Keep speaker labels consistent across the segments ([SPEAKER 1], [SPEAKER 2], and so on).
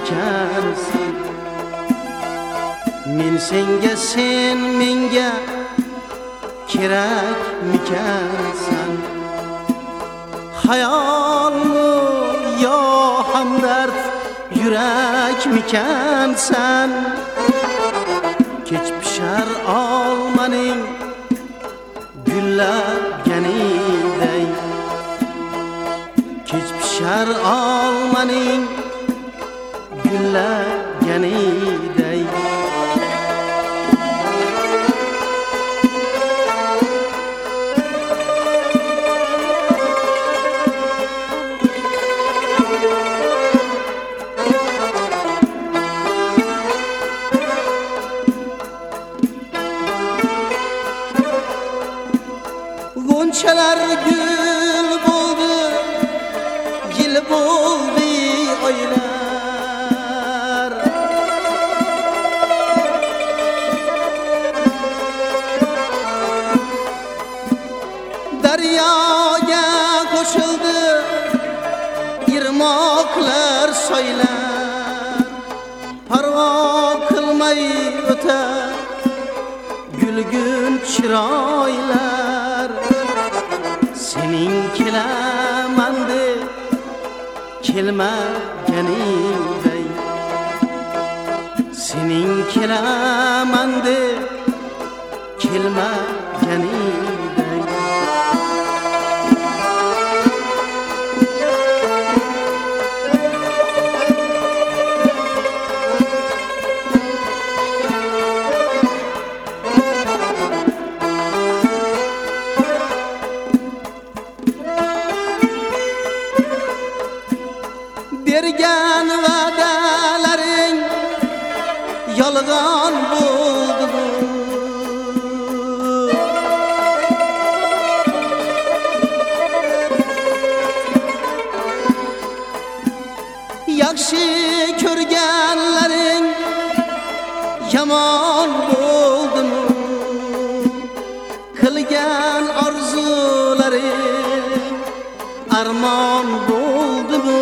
[SPEAKER 1] mikansan? Men senga, sen menga kerak mikansan? Hayolmi yo hamdard yurak mikansan? Kech pishar olmaning gullaganiday, kech pishar olmaning gullaganiday. Gonçalar gül buldu, yıl buldu oylar. Daryoga ko'shildi irmoqlar, soylar. Parvo qilmay o'tar gulgun chiroylar. Sening kelaman deb kelmaganingday, sening kelaman deb kelmaganingday. Bergan va'dalaring yolg'on bo'ldi. Yaxshi ko'rganlaring yomon bo'ldimi? Qilgan orzularing armon bo'ldimi?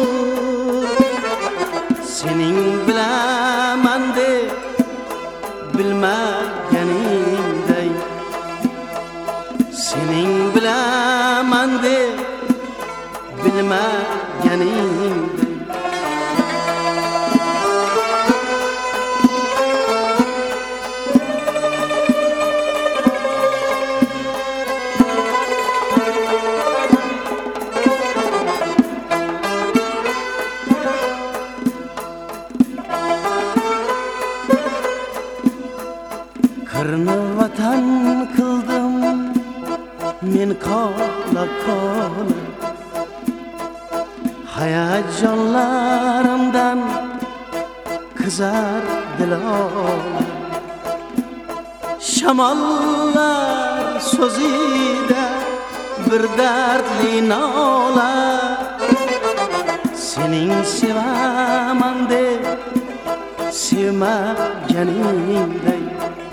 [SPEAKER 1] Sening bilaman deb bilmaganingday, sening bilaman deb bilmaganingday. Qirni vatan qildim men qola qola, hayajonlarimdan qizar dilola. Shamollar so'zida bir dardli nola. Sening sevaman deb sevmaganingday,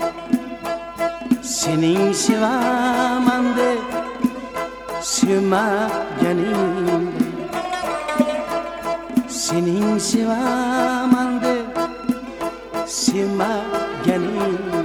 [SPEAKER 1] sening sevaman deb sevmaganingday, sening sevaman deb sevmaganingday.